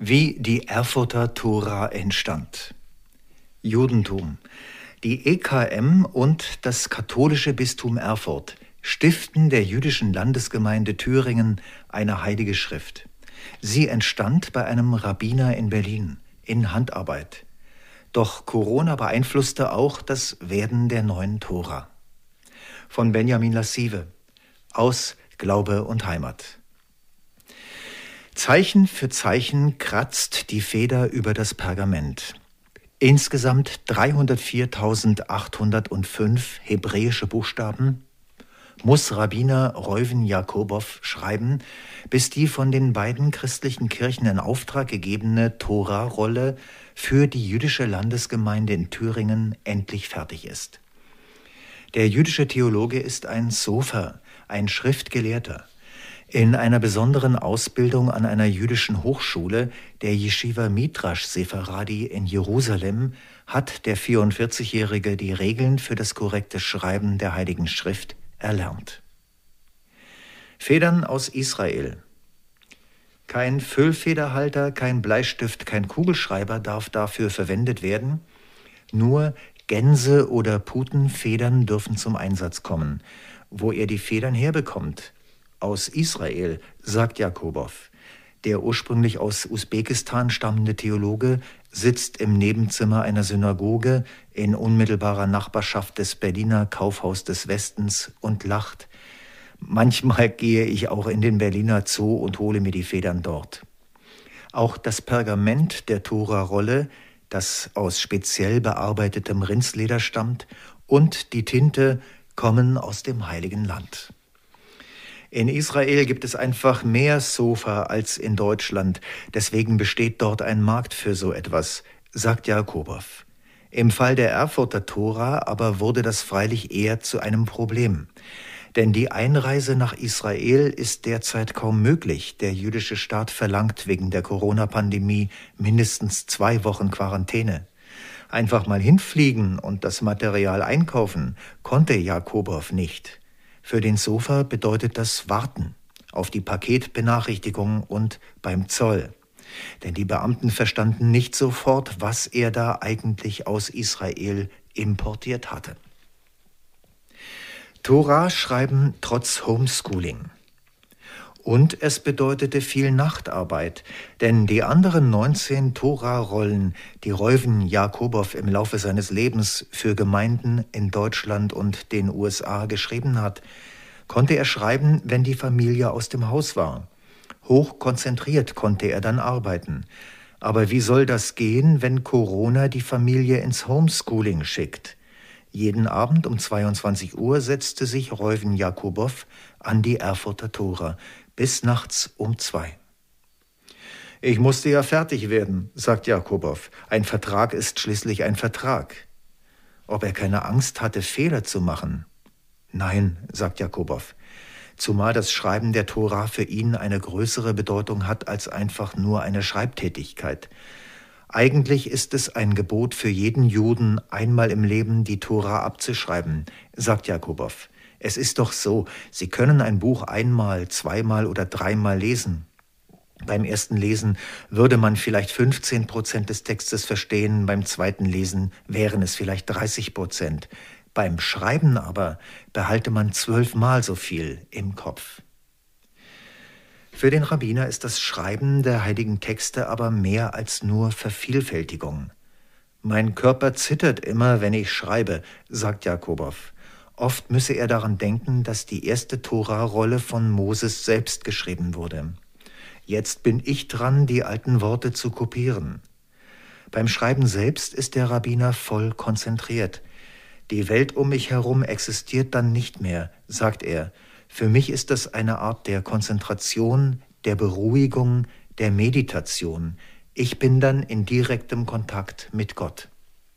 Wie die Erfurter Tora entstand. Judentum. Die EKM und das katholische Bistum Erfurt stiften der jüdischen Landesgemeinde Thüringen eine heilige Schrift. Sie entstand bei einem Rabbiner in Berlin in Handarbeit. Doch Corona beeinflusste auch das Werden der neuen Tora. Von Benjamin Lassive aus Glaube und Heimat. Zeichen für Zeichen kratzt die Feder über das Pergament. Insgesamt 304.805 hebräische Buchstaben muss Rabbiner Reuven Jakobow schreiben, bis die von den beiden christlichen Kirchen in Auftrag gegebene Tora-Rolle für die jüdische Landesgemeinde in Thüringen endlich fertig ist. Der jüdische Theologe ist ein Sofer, ein Schriftgelehrter. In einer besonderen Ausbildung an einer jüdischen Hochschule, der Yeshiva Midrash Sepharadi in Jerusalem, hat der 44-Jährige die Regeln für das korrekte Schreiben der Heiligen Schrift erlernt. Federn aus Israel. Kein Füllfederhalter, kein Bleistift, kein Kugelschreiber darf dafür verwendet werden. Nur Gänse- oder Putenfedern dürfen zum Einsatz kommen. Wo er die Federn herbekommt? Aus Israel, sagt Jakobow. Der ursprünglich aus Usbekistan stammende Theologe sitzt im Nebenzimmer einer Synagoge in unmittelbarer Nachbarschaft des Berliner Kaufhaus des Westens und lacht. Manchmal gehe ich auch in den Berliner Zoo und hole mir die Federn dort. Auch das Pergament der Tora-Rolle, das aus speziell bearbeitetem Rindsleder stammt, und die Tinte kommen aus dem Heiligen Land. In Israel gibt es einfach mehr Sofa als in Deutschland. Deswegen besteht dort ein Markt für so etwas, sagt Jakobow. Im Fall der Erfurter Tora aber wurde das freilich eher zu einem Problem. Denn die Einreise nach Israel ist derzeit kaum möglich. Der jüdische Staat verlangt wegen der Corona-Pandemie mindestens 2 Wochen Quarantäne. Einfach mal hinfliegen und das Material einkaufen konnte Jakobow nicht. Für den Sofa bedeutet das Warten auf die Paketbenachrichtigung und beim Zoll. Denn die Beamten verstanden nicht sofort, was er da eigentlich aus Israel importiert hatte. Tora schreiben trotz Homeschooling. Und es bedeutete viel Nachtarbeit, denn die anderen 19 Tora-Rollen, die Reuven Jakobow im Laufe seines Lebens für Gemeinden in Deutschland und den USA geschrieben hat, konnte er schreiben, wenn die Familie aus dem Haus war. Hochkonzentriert konnte er dann arbeiten. Aber wie soll das gehen, wenn Corona die Familie ins Homeschooling schickt? Jeden Abend um 22 Uhr setzte sich Reuven Jakobow an die Erfurter Tora, bis nachts um 2. Ich musste ja fertig werden, sagt Jakobow. Ein Vertrag ist schließlich ein Vertrag. Ob er keine Angst hatte, Fehler zu machen? Nein, sagt Jakobow. Zumal das Schreiben der Tora für ihn eine größere Bedeutung hat als einfach nur eine Schreibtätigkeit. Eigentlich ist es ein Gebot für jeden Juden, einmal im Leben die Tora abzuschreiben, sagt Jakobow. Es ist doch so, Sie können ein Buch einmal, zweimal oder dreimal lesen. Beim ersten Lesen würde man vielleicht 15% des Textes verstehen, beim zweiten Lesen wären es vielleicht 30%. Beim Schreiben aber behalte man 12-mal so viel im Kopf. Für den Rabbiner ist das Schreiben der heiligen Texte aber mehr als nur Vervielfältigung. Mein Körper zittert immer, wenn ich schreibe, sagt Jakobow. Oft müsse er daran denken, dass die erste Tora-Rolle von Moses selbst geschrieben wurde. Jetzt bin ich dran, die alten Worte zu kopieren. Beim Schreiben selbst ist der Rabbiner voll konzentriert. Die Welt um mich herum existiert dann nicht mehr, sagt er. Für mich ist das eine Art der Konzentration, der Beruhigung, der Meditation. Ich bin dann in direktem Kontakt mit Gott.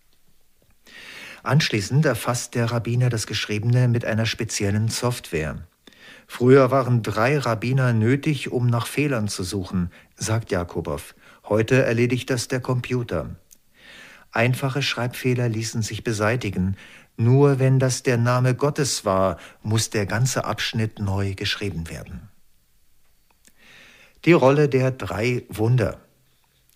Anschließend erfasst der Rabbiner das Geschriebene mit einer speziellen Software. Früher waren 3 Rabbiner nötig, um nach Fehlern zu suchen, sagt Jakobow. Heute erledigt das der Computer. Einfache Schreibfehler ließen sich beseitigen. Nur wenn das der Name Gottes war, muss der ganze Abschnitt neu geschrieben werden. Die Rolle der 3 Wunder.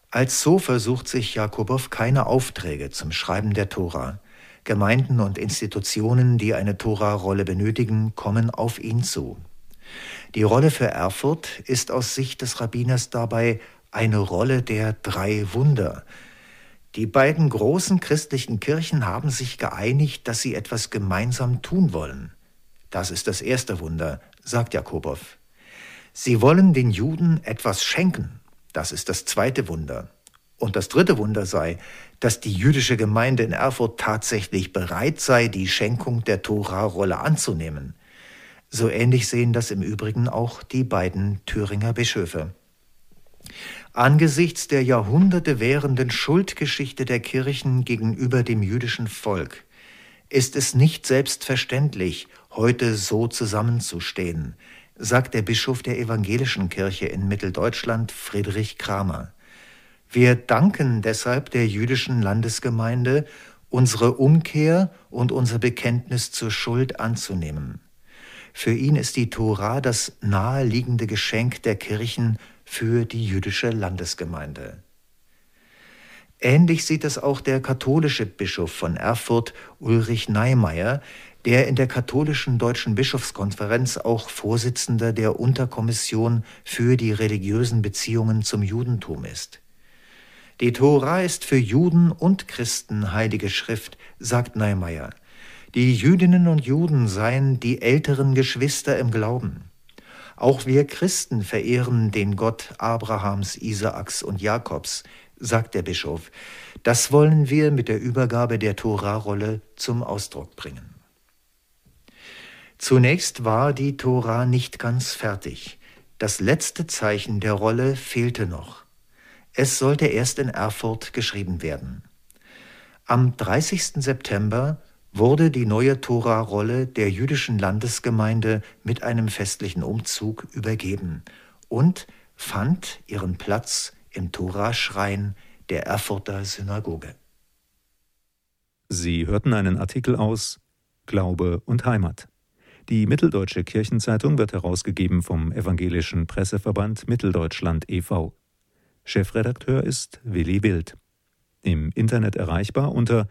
Als so versucht sich Jakubow keine Aufträge zum Schreiben der Tora. Gemeinden und Institutionen, die eine Tora-Rolle benötigen, kommen auf ihn zu. Die Rolle für Erfurt ist aus Sicht des Rabbiners dabei eine Rolle der 3 Wunder. Die beiden großen christlichen Kirchen haben sich geeinigt, dass sie etwas gemeinsam tun wollen. Das ist das erste Wunder, sagt Jakubow. Sie wollen den Juden etwas schenken. Das ist das zweite Wunder. Und das dritte Wunder sei, dass die jüdische Gemeinde in Erfurt tatsächlich bereit sei, die Schenkung der Tora-Rolle anzunehmen. So ähnlich sehen das im Übrigen auch die beiden Thüringer Bischöfe. Angesichts der Jahrhunderte währenden Schuldgeschichte der Kirchen gegenüber dem jüdischen Volk ist es nicht selbstverständlich, heute so zusammenzustehen, sagt der Bischof der Evangelischen Kirche in Mitteldeutschland, Friedrich Kramer. Wir danken deshalb der jüdischen Landesgemeinde, unsere Umkehr und unser Bekenntnis zur Schuld anzunehmen. Für ihn ist die Tora das naheliegende Geschenk der Kirchen für die jüdische Landesgemeinde. Ähnlich sieht es auch der katholische Bischof von Erfurt, Ulrich Neimeyer, der in der katholischen Deutschen Bischofskonferenz auch Vorsitzender der Unterkommission für die religiösen Beziehungen zum Judentum ist. Die Tora ist für Juden und Christen heilige Schrift, sagt Neimeyer. Die Jüdinnen und Juden seien die älteren Geschwister im Glauben. Auch wir Christen verehren den Gott Abrahams, Isaaks und Jakobs, sagt der Bischof. Das wollen wir mit der Übergabe der Tora-Rolle zum Ausdruck bringen. Zunächst war die Tora nicht ganz fertig. Das letzte Zeichen der Rolle fehlte noch. Es sollte erst in Erfurt geschrieben werden. Am 30. September wurde die neue Tora-Rolle der jüdischen Landesgemeinde mit einem festlichen Umzug übergeben und fand ihren Platz im Tora-Schrein der Erfurter Synagoge. Sie hörten einen Artikel aus Glaube und Heimat. Die Mitteldeutsche Kirchenzeitung wird herausgegeben vom Evangelischen Presseverband Mitteldeutschland e.V. Chefredakteur ist Willi Wild. Im Internet erreichbar unter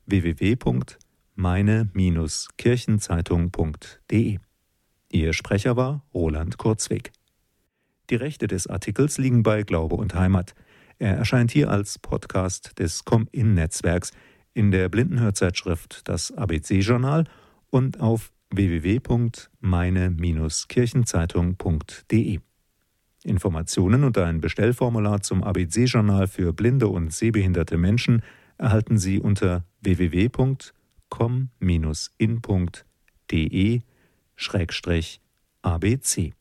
www.meine-kirchenzeitung.de. Ihr Sprecher war Roland Kurzweg. Die Rechte des Artikels liegen bei Glaube und Heimat. Er erscheint hier als Podcast des Com-In-Netzwerks in der Blindenhörzeitschrift Das ABC-Journal und auf www.meine-kirchenzeitung.de. Informationen und ein Bestellformular zum ABC-Journal für blinde und sehbehinderte Menschen erhalten Sie unter www.com-in.de/ABC.